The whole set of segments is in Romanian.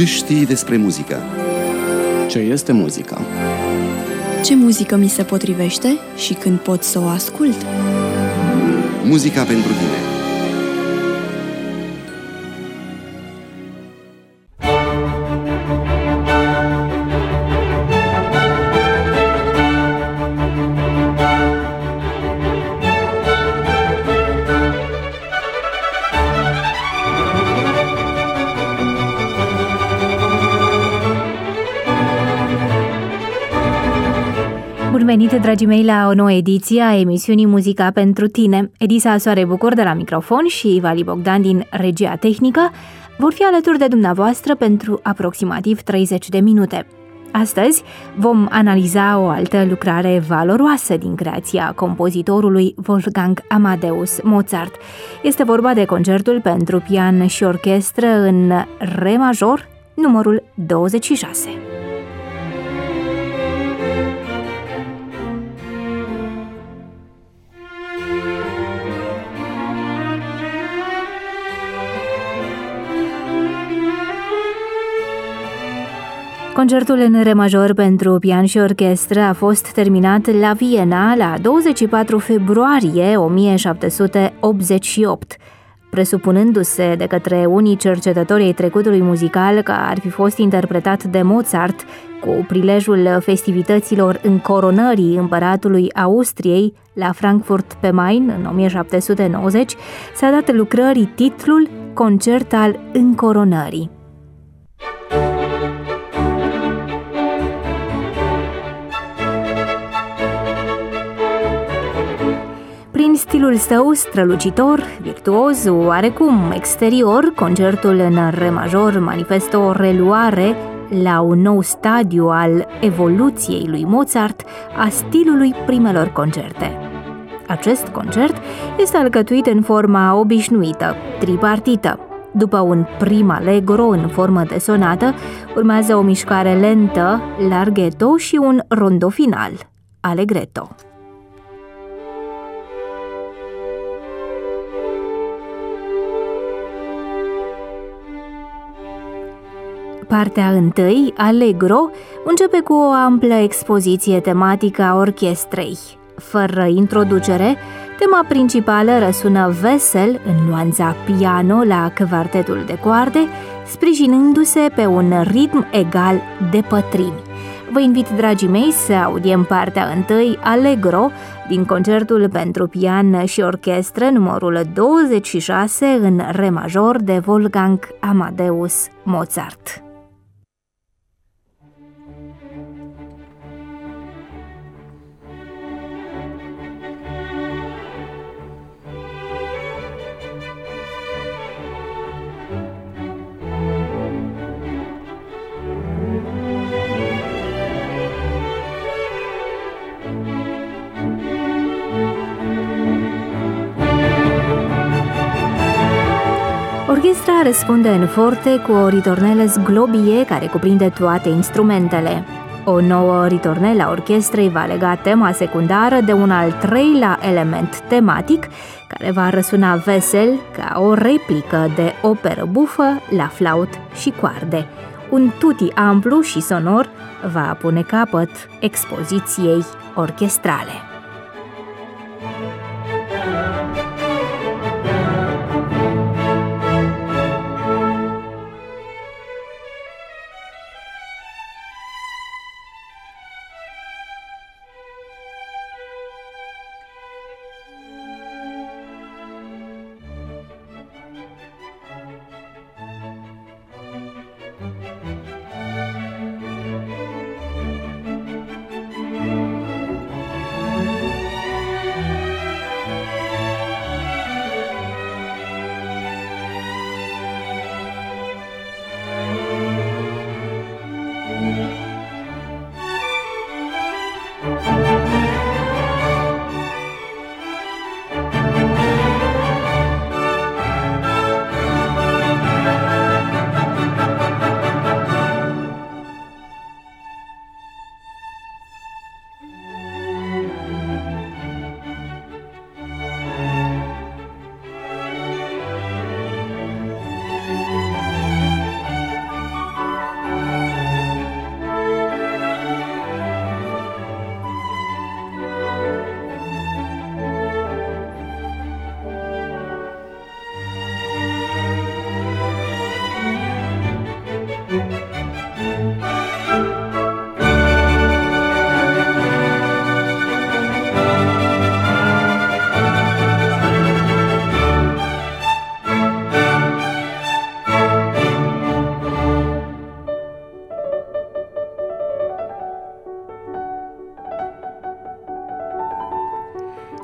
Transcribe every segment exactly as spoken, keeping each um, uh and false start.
Ce știi despre muzică? Ce este muzica? Ce muzică mi se potrivește și când pot să o ascult? Muzica pentru tine. Bun venit, dragii mei, la o nouă ediție a emisiunii Muzica pentru tine. Edisa Soare Bucur de la microfon și Vali Bogdan din regia tehnică vor fi alături de dumneavoastră pentru aproximativ treizeci de minute. Astăzi vom analiza o altă lucrare valoroasă din creația compozitorului Wolfgang Amadeus Mozart. Este vorba de concertul pentru pian și orchestră în re major, numărul douăzeci și șase. Concertul în re major pentru pian și orchestră a fost terminat la Viena la douăzeci și patru februarie o mie șapte sute optzeci și opt, presupunându-se de către unii cercetători ai trecutului muzical că ar fi fost interpretat de Mozart cu prilejul festivităților încoronării împăratului Austriei la Frankfurt pe Main în o mie șapte sute nouăzeci, s-a dat lucrării titlul Concert al încoronării. Prin stilul său strălucitor, virtuos, oarecum exterior, concertul în re major manifestă o reluare la un nou stadiu al evoluției lui Mozart a stilului primelor concerte. Acest concert este alcătuit în forma obișnuită, tripartită. După un prim allegro în formă de sonată, urmează o mișcare lentă, larghetto și un rondo final, allegretto. Partea întâi, allegro, începe cu o amplă expoziție tematică a orchestrei. Fără introducere, tema principală răsună vesel în nuanța piano la quartetul de coarde, sprijinându-se pe un ritm egal de pătrimi. Vă invit, dragii mei, să audiem partea întâi, allegro, din concertul pentru pian și orchestră numărul douăzeci și șase în re major de Wolfgang Amadeus Mozart. Orchestra răspunde în forte cu o ritornelă globie care cuprinde toate instrumentele. O nouă ritornelă a orchestrei va lega tema secundară de un al treilea element tematic care va răsuna vesel ca o replică de operă bufă la flaut și coarde. Un tutti amplu și sonor va pune capăt expoziției orchestrale.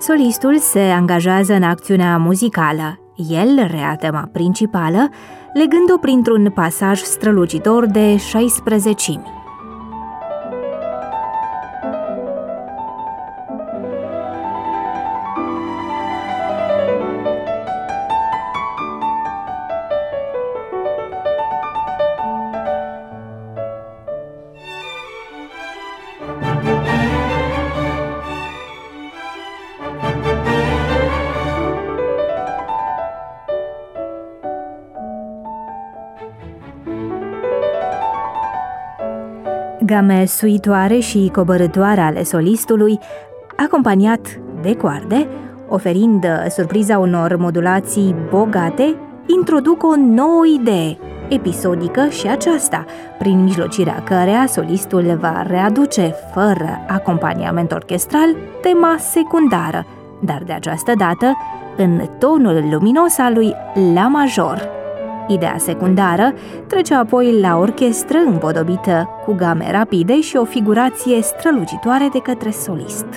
Solistul se angajează în acțiunea muzicală. El rea tema principală, legând-o printr-un pasaj strălucitor de șaisprezecimi. Game suitoare și coborâtoare ale solistului, acompaniat de coarde, oferind surpriza unor modulații bogate, introduc o nouă idee, episodică și aceasta, prin mijlocirea căreia solistul va readuce, fără acompaniament orchestral, tema secundară, dar de această dată în tonul luminos al lui La major. Ideea secundară trece apoi la orchestră împodobită cu game rapide și o figurație strălucitoare de către solist.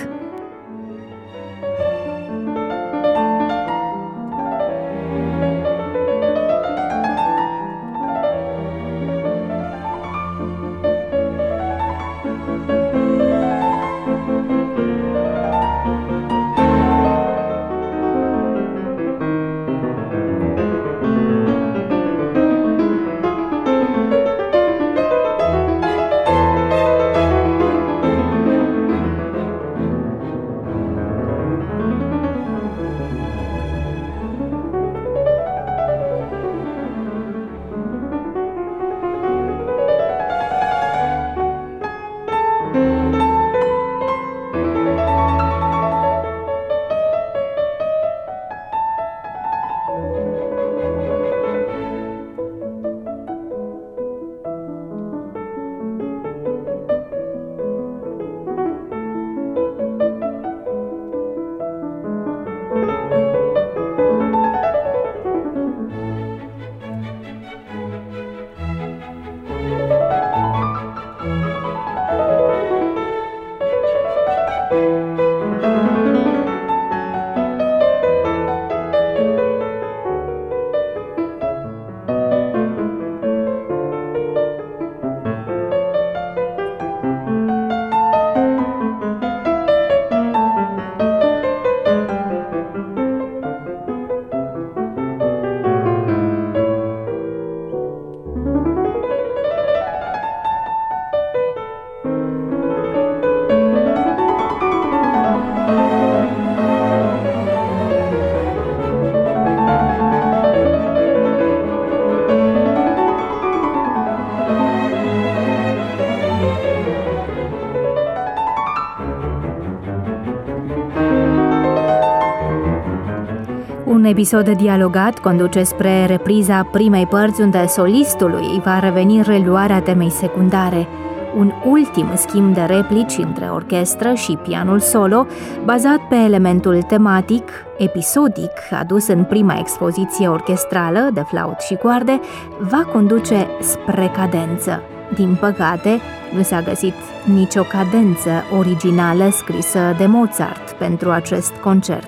Un episod dialogat conduce spre repriza primei părți, unde solistului va reveni reluarea temei secundare. Un ultim schimb de replici între orchestră și pianul solo, bazat pe elementul tematic, episodic, adus în prima expoziție orchestrală de flaut și coarde, va conduce spre cadență. Din păcate, nu s-a găsit nicio cadență originală scrisă de Mozart pentru acest concert.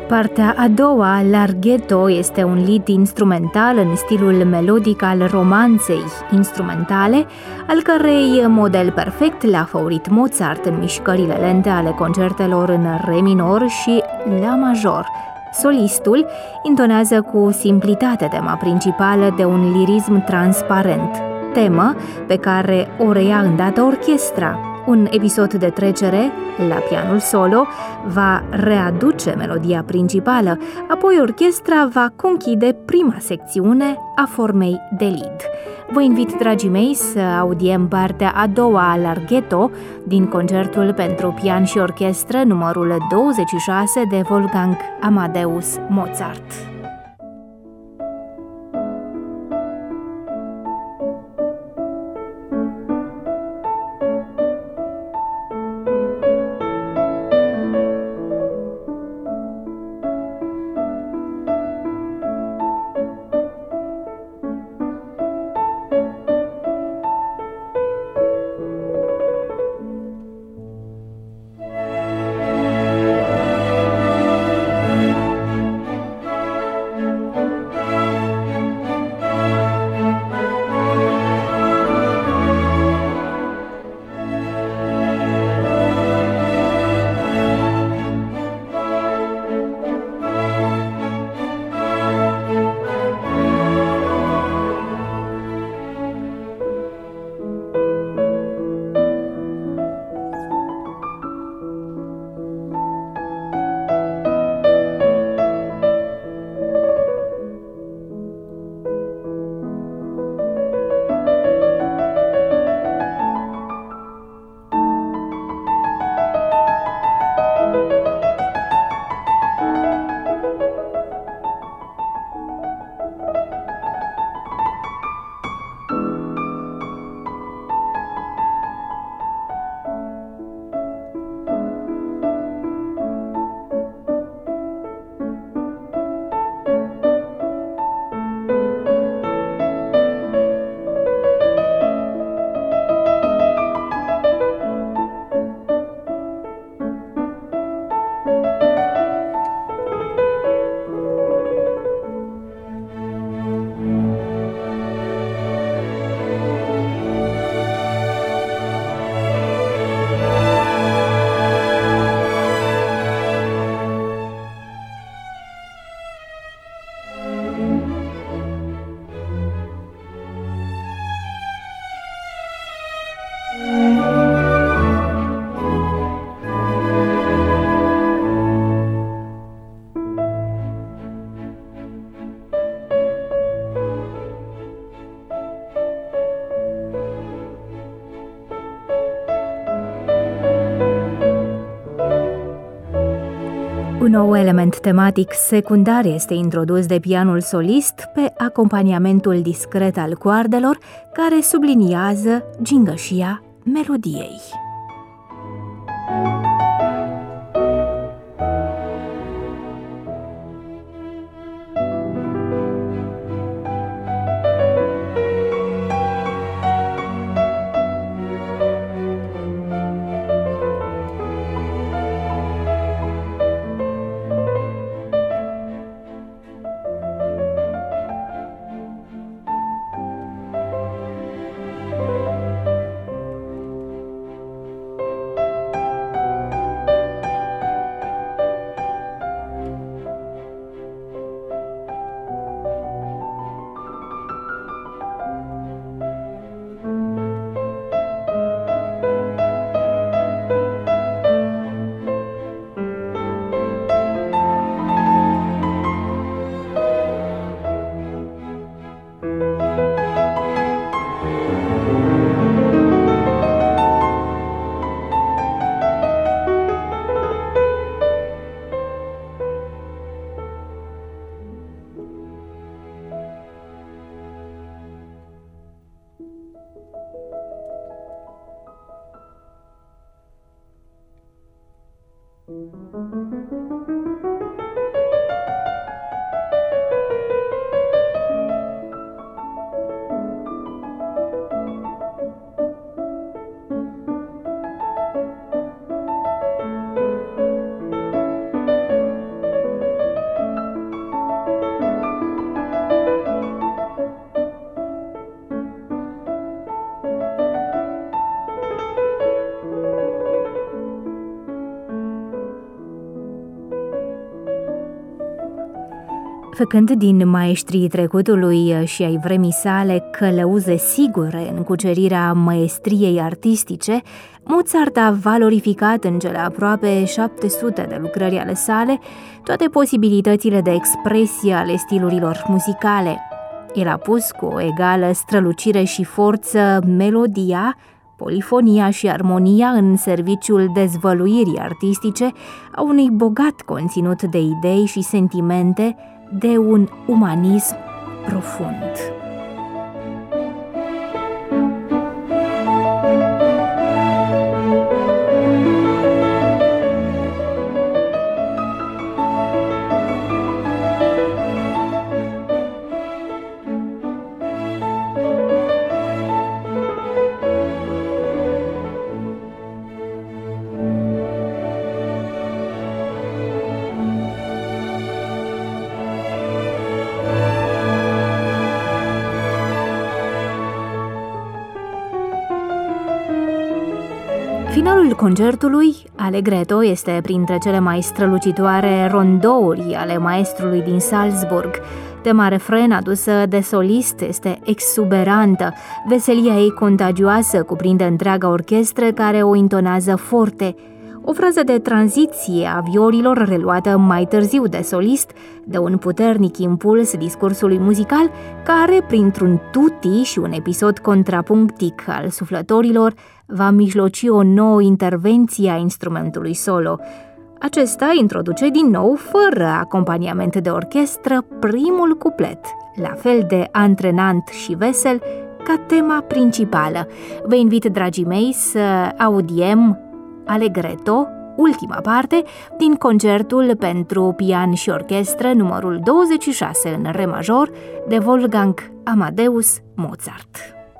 Partea a doua, Larghetto, este un lead instrumental în stilul melodic al romanței instrumentale, al cărei model perfect l-a făurit Mozart în mișcările lente ale concertelor în re minor și la major. Solistul intonează cu simplitate tema principală de un lirism transparent, temă pe care o reia îndată orchestra. Un episod de trecere, la pianul solo, va readuce melodia principală, apoi orchestra va conchide prima secțiune a formei de lead. Vă invit, dragii mei, să audiem partea a doua a Larghetto din concertul pentru pian și orchestră numărul douăzeci și șase de Wolfgang Amadeus Mozart. Un nou element tematic secundar este introdus de pianul solist pe acompaniamentul discret al coardelor, care subliniază gingășia melodiei. Făcând din maestrii trecutului și ai vremii sale călăuze sigure în cucerirea măestriei artistice, Mozart a valorificat în cele aproape șapte sute de lucrări ale sale toate posibilitățile de expresie ale stilurilor muzicale. El a pus cu o egală strălucire și forță melodia, polifonia și armonia în serviciul dezvăluirii artistice a unui bogat conținut de idei și sentimente, de un umanism profund. Finalul concertului, Allegretto, este printre cele mai strălucitoare rondouri ale maestrului din Salzburg. Tema refren adusă de solist este exuberantă, veselia ei contagioasă cuprinde întreaga orchestră care o intonează forte. O frază de tranziție a violilor reluată mai târziu de solist dă un puternic impuls discursului muzical care, printr-un tutti și un episod contrapunctic al suflătorilor, va mijloci o nouă intervenție a instrumentului solo. Acesta introduce din nou, fără acompaniament de orchestră, primul cuplet, la fel de antrenant și vesel ca tema principală. Vă invit, dragii mei, să audiem Allegretto, ultima parte, din concertul pentru pian și orchestră numărul douăzeci și șase în re major de Wolfgang Amadeus Mozart.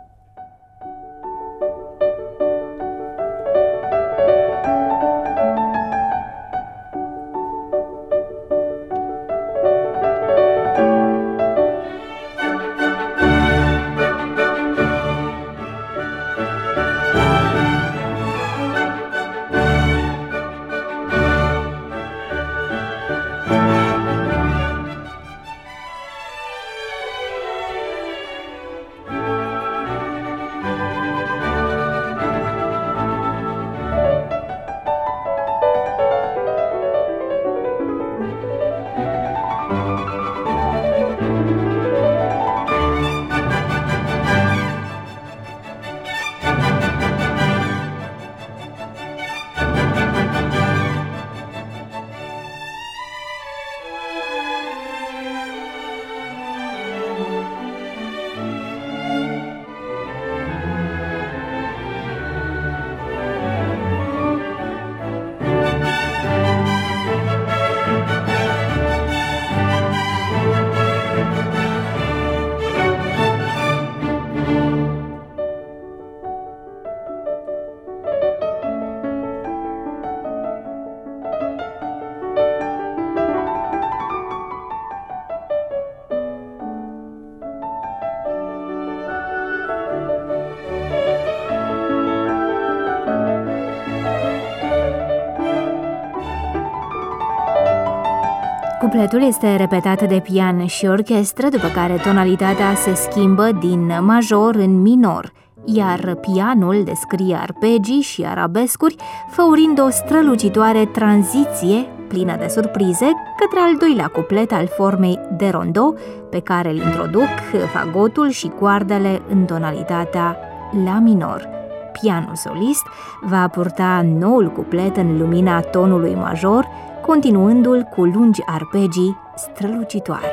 Cupletul este repetat de pian și orchestră, după care tonalitatea se schimbă din major în minor, iar pianul descrie arpegii și arabescuri, făurind o strălucitoare tranziție plină de surprize către al doilea cuplet al formei de rondo, pe care îl introduc fagotul și coardele în tonalitatea la minor. Pianul solist va purta noul cuplet în lumina tonului major, continuându-l cu lungi arpegii strălucitoare.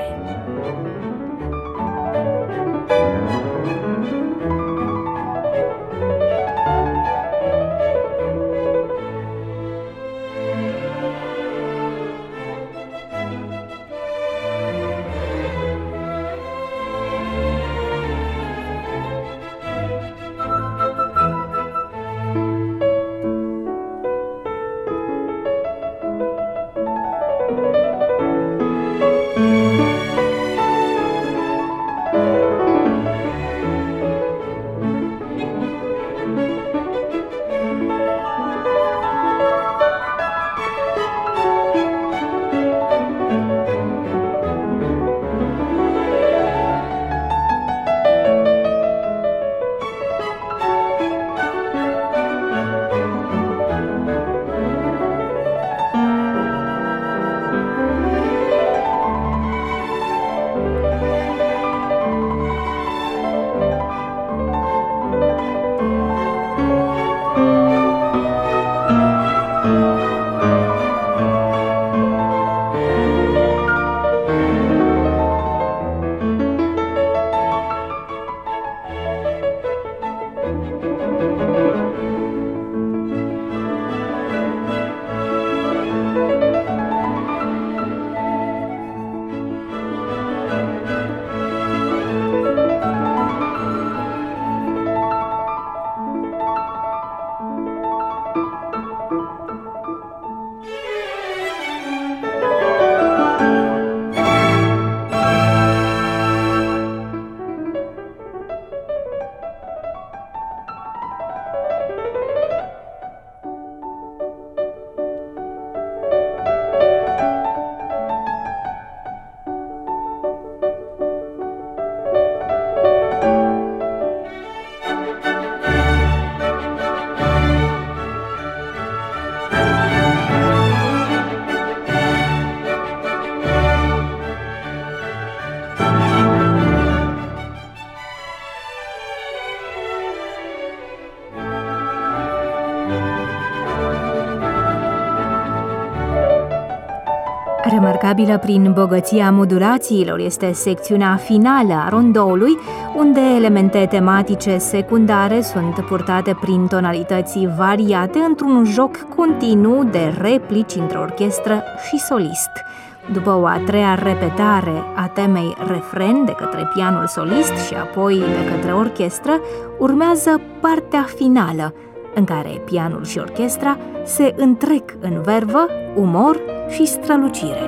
Remarcabilă prin bogăția modulațiilor este secțiunea finală a rondoului, unde elemente tematice secundare sunt purtate prin tonalități variate într-un joc continuu de replici între orchestră și solist. După o a treia repetare a temei refren de către pianul solist și apoi de către orchestră, urmează partea finală, în care pianul și orchestra se întrec în vervă, umor și strălucire.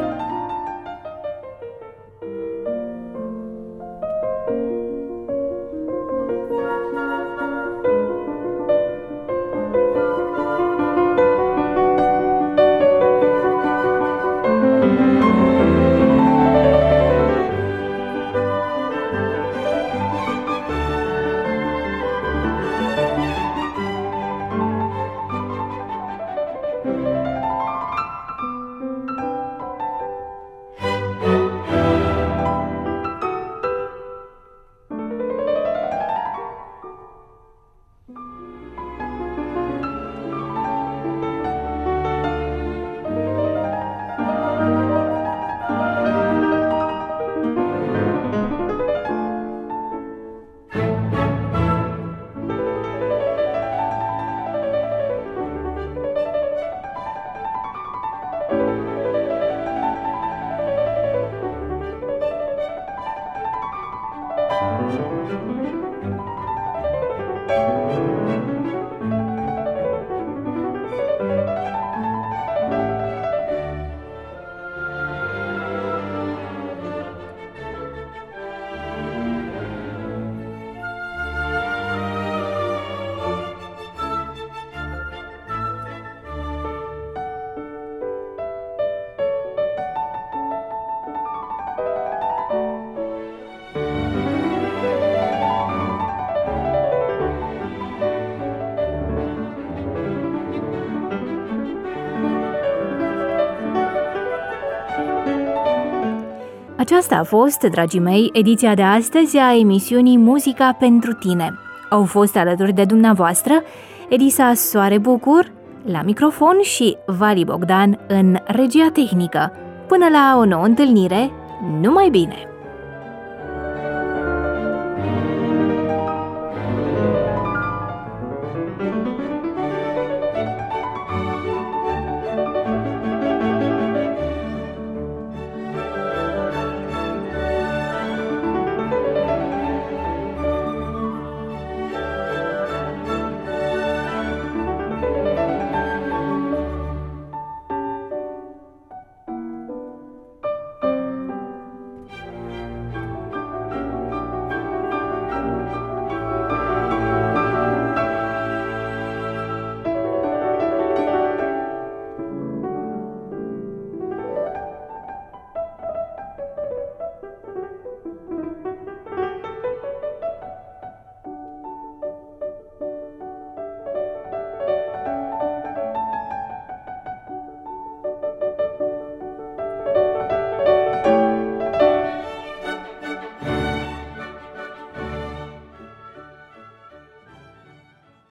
Aceasta a fost, dragii mei, ediția de astăzi a emisiunii Muzica pentru tine. Au fost alături de dumneavoastră Elisa Soare Bucur la microfon și Vali Bogdan în regia tehnică. Până la o nouă întâlnire, numai bine!